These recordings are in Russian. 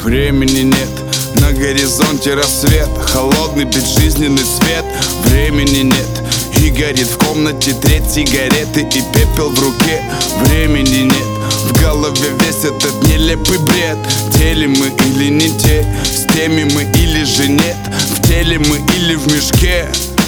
Времени нет, на горизонте рассвет, холодный безжизненный свет. Времени нет, и горит в комнате треть сигареты и пепел в руке. Времени нет, в голове весь этот нелепый бред. Те ли мы или не те, с теми мы или же нет, в теле мы или в мешке.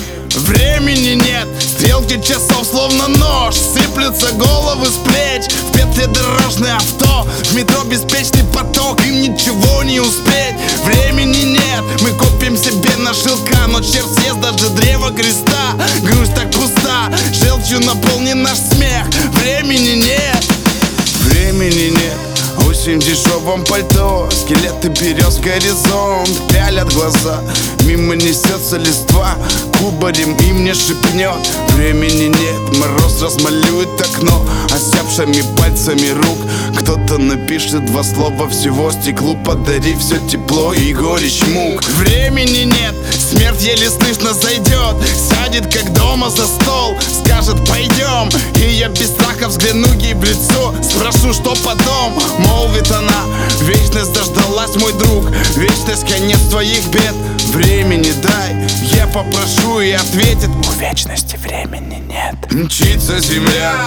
Времени нет, стрелки часов словно нож, сыплются головы с плеч. В петле дорожное авто, в метро беспечный поток, им ничего не успеть. Времени нет, мы копим себе на шелка, но черт съест даже древо креста. Грусть так пуста, желчью наполнен наш смех. Времени нет, времени нет. Осень в дешевом пальто, скелеты берез горизонт, пялят глаза. Мимо несется листва, кубарем им не шепнет. Времени нет, мороз размалюет окно осяпшими пальцами рук. Кто-то напишет два слова всего стеклу, подарив все тепло и горечь мук. Времени нет, смерть еле слышно зайдет, сядет как дома за стол, скажет пойдем. И я без страха взгляну ей в лицо, спрошу, что потом. Молвит она, вечность дождалась, мой друг, вечность конец твоих бед. Времени дай, я попрошу, и ответит: у вечности времени нет. Мчится земля,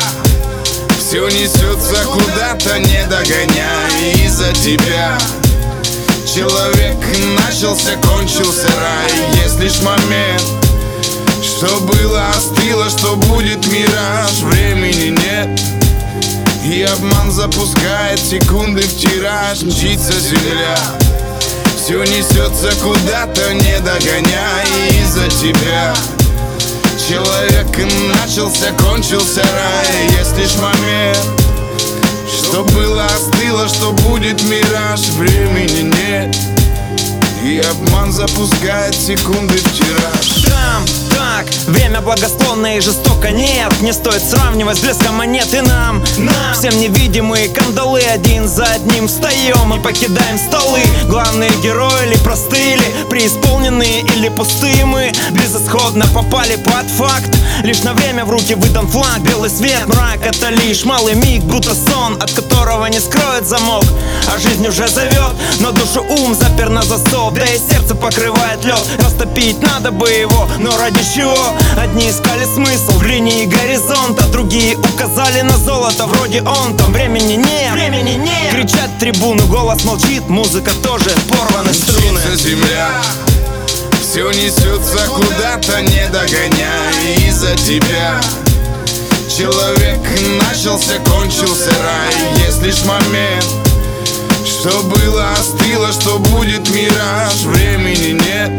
все несется куда-то, не догоняй. Из-за тебя человек начался, кончился рай. Есть лишь момент, что было, остыло, что будет мираж. Времени нет, и обман запускает секунды в тираж. Мчится земля, все несется куда-то, не догоняй. Из-за тебя человек начался, кончился рай. Есть лишь момент, что было, остыло, что будет мираж. Времени нет, и обман запускает секунды в тираж. Там, так, время благосклонное и жестоко нет. Не стоит сравнивать с блеском монет. И нам всем невидимые кандалы, один за одним встаем и покидаем столы. Главные герои ли простые, ли преисполненные или пустые, мы безысходно попали под факт. Лишь на время в руки выдан флаг. Белый свет, мрак — это лишь малый миг, будто сон, от которого не скроет замок. А жизнь уже зовет, но душу ум запер на засов. Да и сердце покрывает лед, растопить надо бы его, но ради чего? Одни искали смысл в линии горизонта, другие указали на золото, вроде он там. Времени нет, времени нет. Кричат трибуны, голос молчит, музыка тоже, порваны струны. Мчится земля, все несется куда-то, не догоняй. Из-за тебя человек начался, кончился рай. Есть лишь момент, что было, остыло, что будет мираж. Времени нет,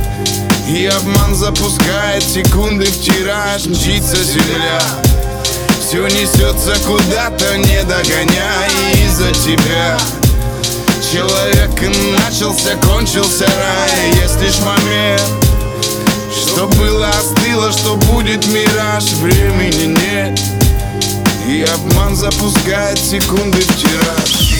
и обман запускает секунды в тираж. Мчится земля, все несется куда-то, не догоняй. Из-за тебя человек начался, кончился рай. Есть лишь момент, что было, остыло, что будет мираж. Времени нет, и обман запускает секунды в тираж.